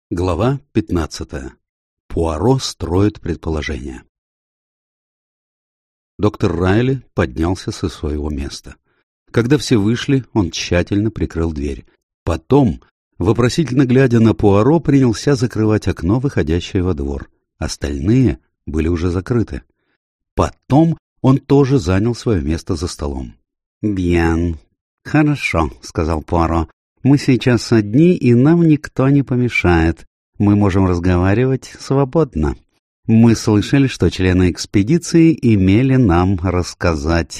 Глава 15. Пуаро строит предположения. Доктор Райли поднялся со своего места. Когда все вышли, он тщательно прикрыл дверь. Потом, вопросительно глядя на Пуаро, принялся закрывать окно, выходящее во двор. Остальные были уже закрыты. Потом он тоже занял свое место за столом. «Бьян. Хорошо», — сказал Пуаро. «Мы сейчас одни, и нам никто не помешает. Мы можем разговаривать свободно. Мы слышали, что члены экспедиции имели нам рассказать.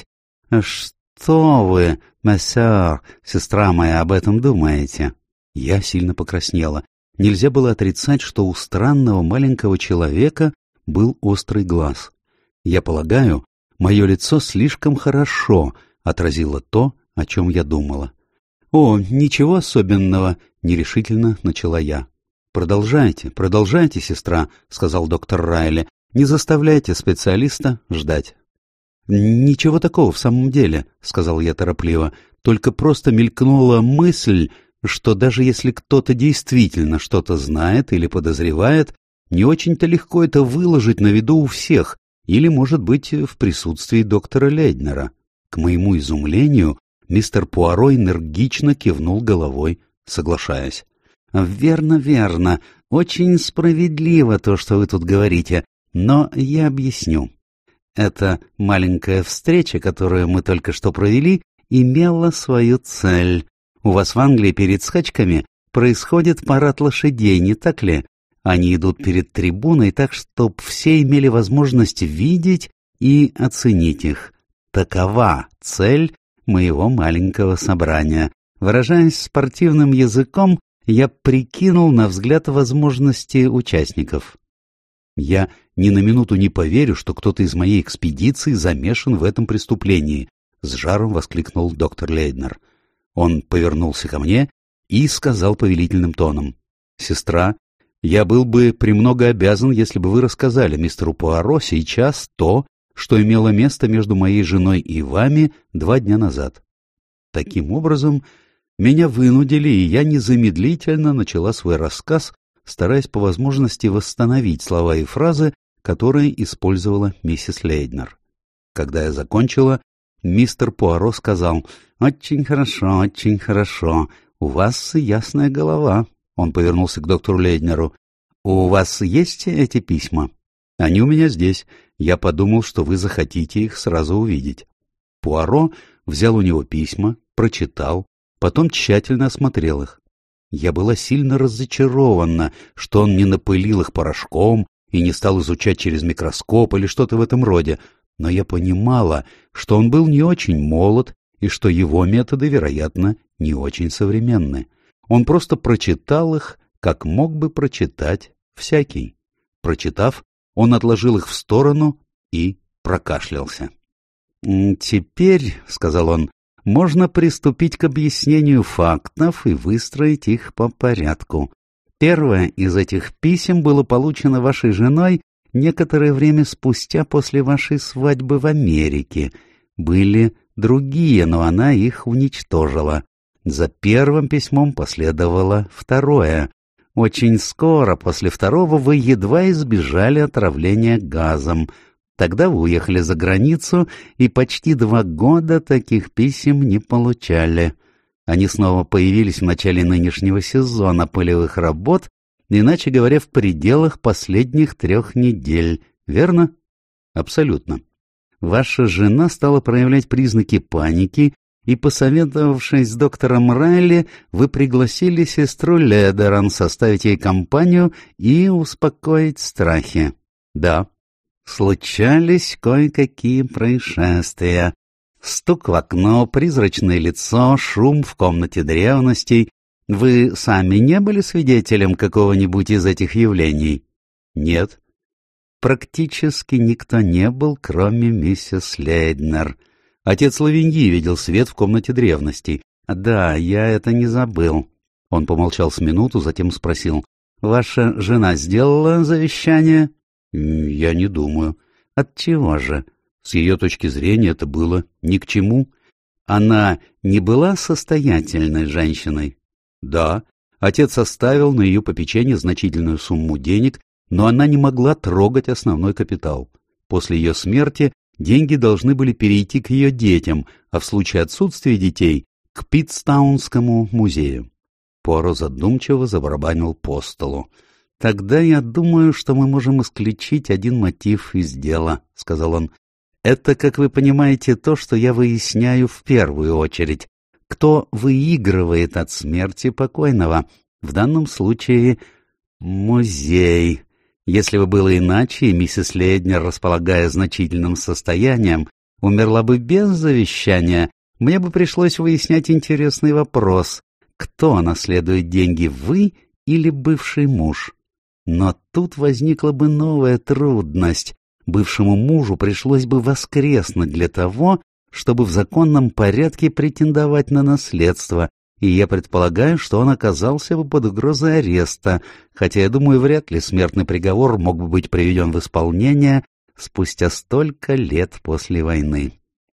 Что вы, мессер, сестра моя, об этом думаете?» Я сильно покраснела. Нельзя было отрицать, что у странного маленького человека был острый глаз. Я полагаю, мое лицо слишком хорошо отразило то, о чем я думала. «О, ничего особенного», — нерешительно начала я. «Продолжайте, сестра», — сказал доктор Райли. «Не заставляйте специалиста ждать». «Ничего такого в самом деле», — сказал я торопливо. «Только просто мелькнула мысль, что даже если кто-то действительно что-то знает или подозревает, не очень-то легко это выложить на виду у всех, или, может быть, в присутствии доктора Лейднера». К моему изумлению, мистер Пуаро энергично кивнул головой, соглашаясь. «Верно, верно. Очень справедливо то, что вы тут говорите. Но я объясню. Эта маленькая встреча, которую мы только что провели, имела свою цель. У вас в Англии перед скачками происходит парад лошадей, не так ли? Они идут перед трибуной так, чтобы все имели возможность видеть и оценить их. Такова цель моего маленького собрания. Выражаясь спортивным языком, я прикинул на взгляд возможности участников. Я ни на минуту не поверю, что кто-то из моей экспедиции замешан в этом преступлении, — с жаром воскликнул доктор Лейднер. Он повернулся ко мне и сказал повелительным тоном: «Сестра, я был бы премного обязан, если бы вы рассказали мистеру Пуаро сейчас то, что имело место между моей женой и вами 2 дня назад». Таким образом, меня вынудили, и я незамедлительно начала свой рассказ, стараясь по возможности восстановить слова и фразы, которые использовала миссис Лейднер. Когда я закончила, мистер Пуаро сказал: очень хорошо, у вас ясная голова». Он повернулся к доктору Лейднеру. «У вас есть эти письма?» «Они у меня здесь. Я подумал, что вы захотите их сразу увидеть». Пуаро взял у него письма, прочитал, потом тщательно осмотрел их. Я была сильно разочарована, что он не напылил их порошком и не стал изучать через микроскоп или что-то в этом роде, но я понимала, что он был не очень молод и что его методы, вероятно, не очень современны. Он просто прочитал их, как мог бы прочитать всякий. Прочитав, он отложил их в сторону и прокашлялся. «Теперь, — сказал он, — можно приступить к объяснению фактов и выстроить их по порядку. Первое из этих писем было получено вашей женой некоторое время спустя после вашей свадьбы в Америке. Были другие, но она их уничтожила. За первым письмом последовало второе. Очень скоро после второго вы едва избежали отравления газом. Тогда вы уехали за границу и почти 2 года таких писем не получали. Они снова появились в начале нынешнего сезона полевых работ, иначе говоря, в пределах последних 3 недель. Верно? Абсолютно. Ваша жена стала проявлять признаки паники, и, посоветовавшись с доктором Райли, вы пригласили сестру Ледерон составить ей компанию и успокоить страхи. Да. Случались кое-какие происшествия. Стук в окно, призрачное лицо, шум в комнате древностей. Вы сами не были свидетелем какого-нибудь из этих явлений? Нет. Практически никто не был, кроме миссис Лейднер. Отец Лавиньи видел свет в комнате древностей. Да, я это не забыл. Он помолчал с минуту, затем спросил: «Ваша жена сделала завещание?» «Я не думаю». «Отчего же?» С ее точки зрения это было ни к чему. Она не была состоятельной женщиной? Да, Отец оставил на ее попечение значительную сумму денег, но она не могла трогать основной капитал. После ее смерти деньги должны были перейти к ее детям, а в случае отсутствия детей — к Питтстаунскому музею. Пуаро задумчиво забарабанил по столу. — Тогда я думаю, что мы можем исключить один мотив из дела, — сказал он. — Это, как вы понимаете, то, что я выясняю в первую очередь. Кто выигрывает от смерти покойного? В данном случае музей. Если бы было иначе, и миссис Лейднер, располагая значительным состоянием, умерла бы без завещания, мне бы пришлось выяснять интересный вопрос. Кто наследует деньги, вы или бывший муж? Но тут возникла бы новая трудность. Бывшему мужу пришлось бы воскреснуть для того, чтобы в законном порядке претендовать на наследство, и я предполагаю, что он оказался бы под угрозой ареста, хотя, я думаю, вряд ли смертный приговор мог бы быть приведен в исполнение спустя столько лет после войны.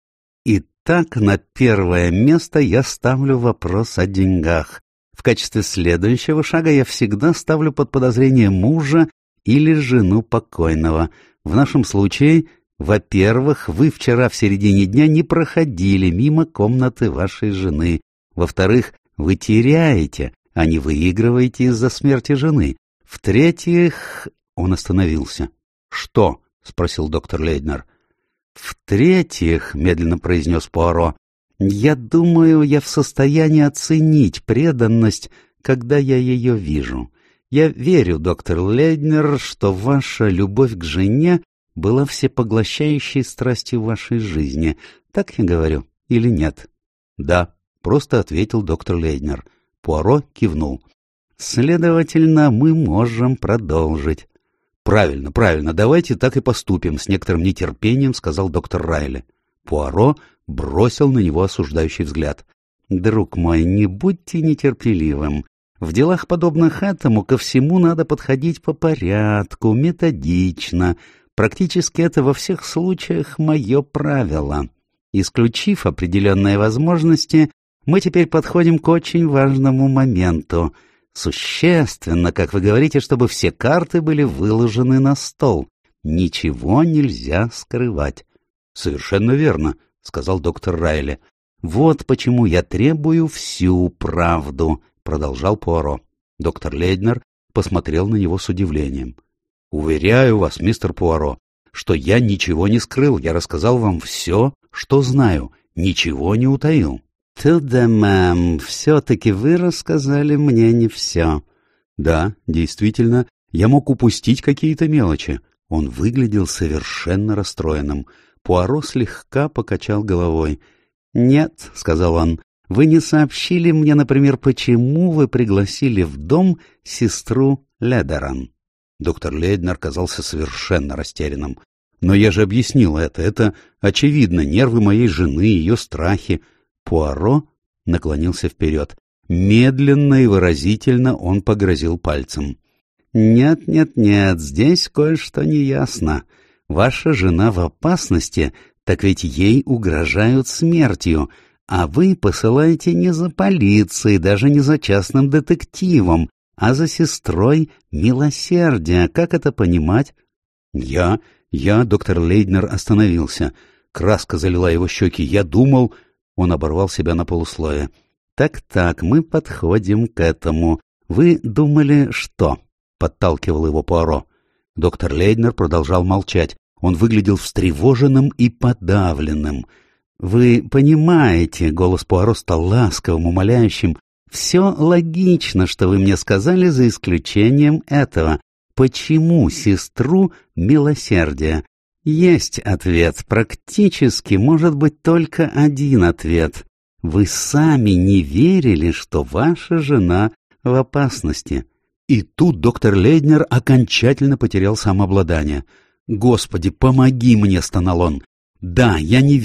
Итак, на первое место я ставлю вопрос о деньгах. В качестве следующего шага я всегда ставлю под подозрение мужа или жену покойного. В нашем случае, во-первых, вы вчера в середине дня не проходили мимо комнаты вашей жены. Во-вторых, вы теряете, а не выигрываете из-за смерти жены. В-третьих, он остановился. — Что? — спросил доктор Лейднер. — В-третьих, — медленно произнес Пуаро, — я думаю, я в состоянии оценить преданность, когда я ее вижу. Я верю, доктор Лейднер, что ваша любовь к жене была всепоглощающей страстью вашей жизни. Так я говорю или нет? — Да, — просто ответил доктор Лейднер. Пуаро кивнул. — Следовательно, мы можем продолжить. — Правильно, правильно, давайте так и поступим, — с некоторым нетерпением сказал доктор Райли. Пуаро бросил на него осуждающий взгляд. — Друг мой, не будьте нетерпеливым. В делах, подобных этому, ко всему надо подходить по порядку, методично. Практически это во всех случаях мое правило. Исключив определенные возможности, мы теперь подходим к очень важному моменту. Существенно, как вы говорите, чтобы все карты были выложены на стол. Ничего нельзя скрывать. — Совершенно верно, — сказал доктор Райли. — Вот почему я требую всю правду, — продолжал Пуаро. Доктор Лейднер посмотрел на него с удивлением. — Уверяю вас, мистер Пуаро, что я ничего не скрыл, я рассказал вам все, что знаю, ничего не утаил. — Туда, мэм, все-таки вы рассказали мне не все. — Да, действительно, я мог упустить какие-то мелочи. Он выглядел совершенно расстроенным. Пуаро слегка покачал головой. — Нет, — сказал он, — вы не сообщили мне, например, почему вы пригласили в дом сестру Ледеран. Доктор Лейднер казался совершенно растерянным. — Но я же объяснил это очевидно, нервы моей жены, ее страхи. Пуаро наклонился вперед. Медленно и выразительно он погрозил пальцем. — Нет, здесь кое-что неясно. Ваша жена в опасности, так ведь ей угрожают смертью, а вы посылаете не за полицией, даже не за частным детективом, а за сестрой милосердия. Как это понимать? Я, доктор Лейднер остановился. Краска залила его щеки. Я думал... Он оборвал себя на полусловие. Так, мы подходим к этому. Вы думали, что? Подталкивал его Пуаро. Доктор Лейднер продолжал молчать. Он выглядел встревоженным и подавленным. Вы понимаете, голос Пуаро стал ласковым, умоляющим. Все логично, что вы мне сказали, за исключением этого. Почему сестру милосердия? Есть ответ. Практически может быть только один ответ. Вы сами не верили, что ваша жена в опасности. И тут доктор Лейднер окончательно потерял самообладание. «Господи, помоги мне!» — стонал он. «Да, я не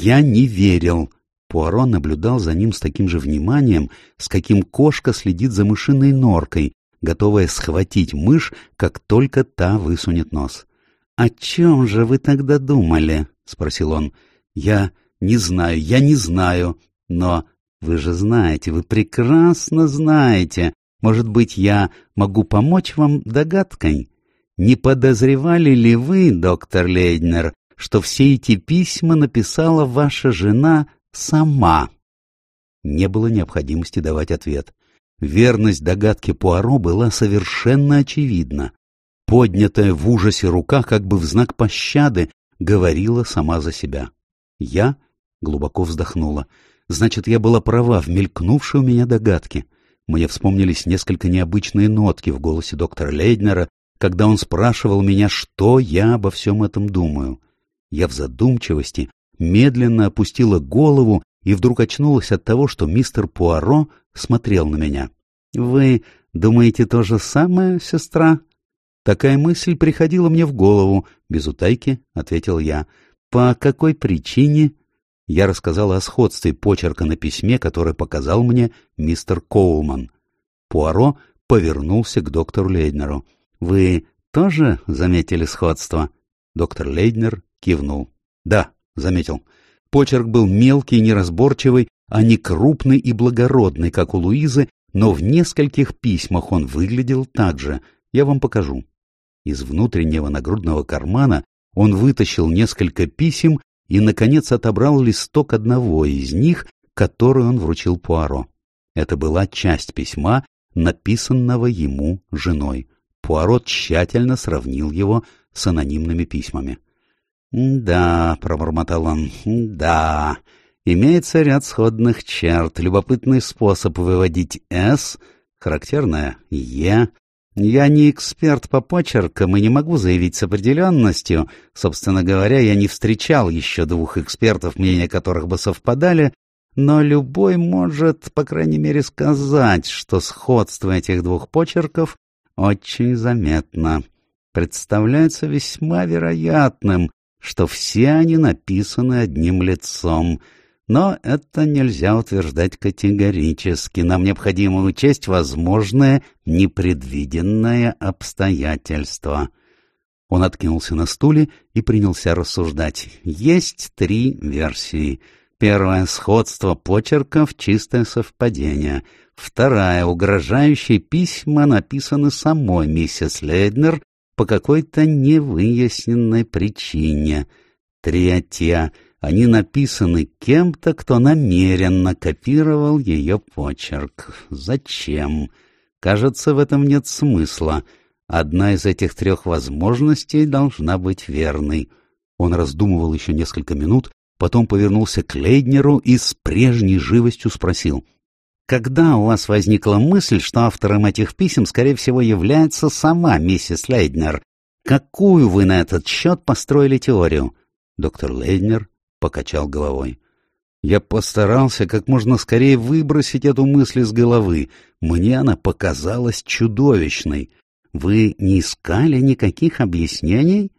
верил». Пуаро наблюдал за ним с таким же вниманием, с каким кошка следит за мышиной норкой, готовая схватить мышь, как только та высунет нос. «О чем же вы тогда думали?» — спросил он. «Я не знаю, но вы же знаете, вы прекрасно знаете. Может быть, я могу помочь вам догадкой? Не подозревали ли вы, доктор Лейднер, что все эти письма написала ваша жена сама?» Не было необходимости давать ответ. Верность догадки Пуаро была совершенно очевидна. Поднятая в ужасе рука, как бы в знак пощады, говорила сама за себя. Я глубоко вздохнула. Значит, я была права в мелькнувшей у меня догадке. Мне вспомнились несколько необычные нотки в голосе доктора Лейднера, когда он спрашивал меня, что я обо всем этом думаю. Я в задумчивости медленно опустила голову и вдруг очнулась от того, что мистер Пуаро смотрел на меня. «Вы думаете то же самое, сестра?» «Такая мысль приходила мне в голову», — без утайки ответил я. «По какой причине?» Я рассказала о сходстве почерка на письме, которое показал мне мистер Коулман. Пуаро повернулся к доктору Лейднеру. «Вы тоже заметили сходство?» Доктор Лейднер кивнул. «Да», — заметил. Почерк был мелкий и неразборчивый, а не крупный и благородный, как у Луизы, но в нескольких письмах он выглядел так же. Я вам покажу. Из внутреннего нагрудного кармана он вытащил несколько писем и, наконец, отобрал листок одного из них, который он вручил Пуаро. Это была часть письма, написанного ему женой. Пуаро тщательно сравнил его с анонимными письмами. «Да», — пробормотал он, — «да, имеется ряд сходных черт, любопытный способ выводить «С», характерное «Е». Я не эксперт по почеркам и не могу заявить с определенностью. Собственно говоря, я не встречал еще двух экспертов, мнения которых бы совпадали, но любой может, по крайней мере, сказать, что сходство этих двух почерков очень заметно. Представляется весьма вероятным, что все они написаны одним лицом. Но это нельзя утверждать категорически. Нам необходимо учесть возможное непредвиденное обстоятельство. Он откинулся на стуле и принялся рассуждать. Есть 3 версии. Первая — сходство почерков, чистое совпадение. Вторая — угрожающие письма написаны самой миссис Лейднер по какой-то невыясненной причине. Третья — они написаны кем-то, кто намеренно копировал ее почерк. Зачем? Кажется, в этом нет смысла. Одна из этих 3 возможностей должна быть верной. Он раздумывал еще несколько минут, потом повернулся к Лейднеру и с прежней живостью спросил. «Когда у вас возникла мысль, что автором этих писем, скорее всего, является сама миссис Лейднер? Какую вы на этот счет построили теорию?» Доктор Лейднер покачал головой. «Я постарался как можно скорее выбросить эту мысль из головы. Мне она показалась чудовищной. Вы не искали никаких объяснений?»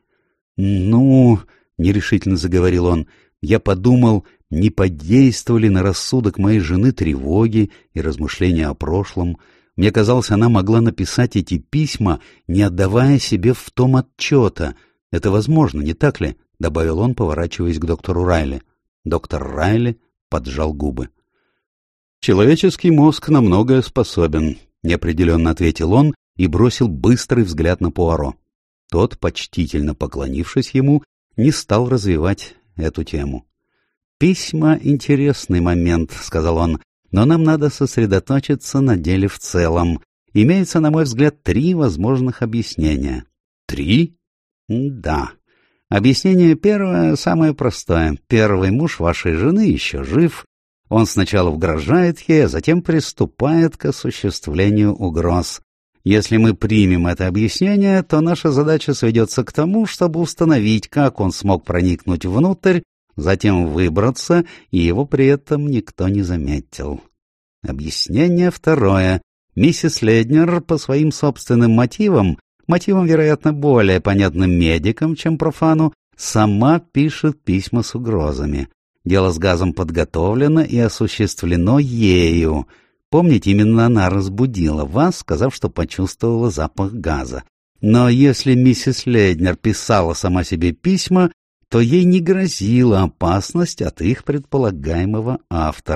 «Ну...» — нерешительно заговорил он. «Я подумал, не подействовали на рассудок моей жены тревоги и размышления о прошлом. Мне казалось, она могла написать эти письма, не отдавая себе в том отчета. Это возможно, не так ли?» — добавил он, поворачиваясь к доктору Райли. Доктор Райли поджал губы. «Человеческий мозг на многое способен», — неопределенно ответил он и бросил быстрый взгляд на Пуаро. Тот, почтительно поклонившись ему, не стал развивать эту тему. «Письма — интересный момент», — сказал он, — «но нам надо сосредоточиться на деле в целом. Имеется, на мой взгляд, 3 возможных объяснения». «3?» «Да. Объяснение первое самое простое. Первый муж вашей жены еще жив. Он сначала угрожает ей, а затем приступает к осуществлению угроз. Если мы примем это объяснение, то наша задача сведется к тому, чтобы установить, как он смог проникнуть внутрь, затем выбраться, и его при этом никто не заметил. Объяснение второе. Миссис Лейднер по своим собственным мотивам, вероятно, более понятным медикам, чем профану, сама пишет письма с угрозами. Дело с газом подготовлено и осуществлено ею. Помните, именно она разбудила вас, сказав, что почувствовала запах газа. Но если миссис Лейднер писала сама себе письма, то ей не грозила опасность от их предполагаемого автора.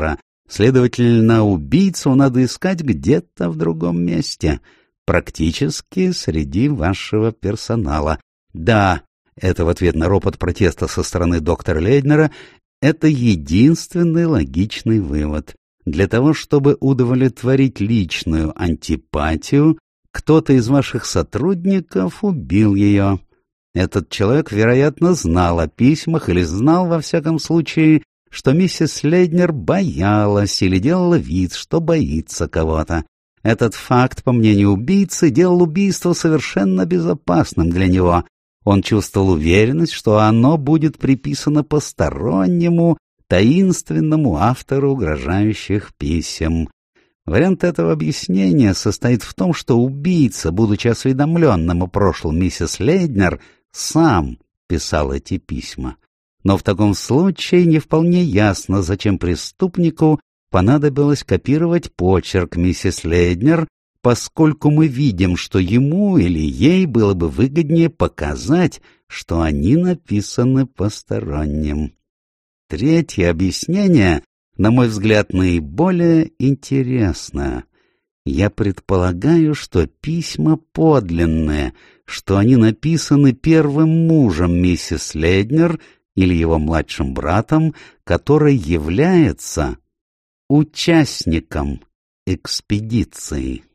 Следовательно, убийцу надо искать где-то в другом месте, практически среди вашего персонала. Да, это в ответ на ропот протеста со стороны доктора Лейднера, это единственный логичный вывод. Для того, чтобы удовлетворить личную антипатию, кто-то из ваших сотрудников убил ее. Этот человек, вероятно, знал о письмах или знал, во всяком случае, что миссис Лейднер боялась или делала вид, что боится кого-то. Этот факт, по мнению убийцы, делал убийство совершенно безопасным для него. Он чувствовал уверенность, что оно будет приписано постороннему, таинственному автору угрожающих писем. Вариант этого объяснения состоит в том, что убийца, будучи осведомленным о прошлом миссис Лейднер, сам писал эти письма. Но в таком случае не вполне ясно, зачем преступнику понадобилось копировать почерк миссис Лейднер, поскольку мы видим, что ему или ей было бы выгоднее показать, что они написаны посторонним. Третье объяснение, на мой взгляд, наиболее интересное. Я предполагаю, что письма подлинные, что они написаны первым мужем миссис Лейднер или его младшим братом, который является участником экспедиции.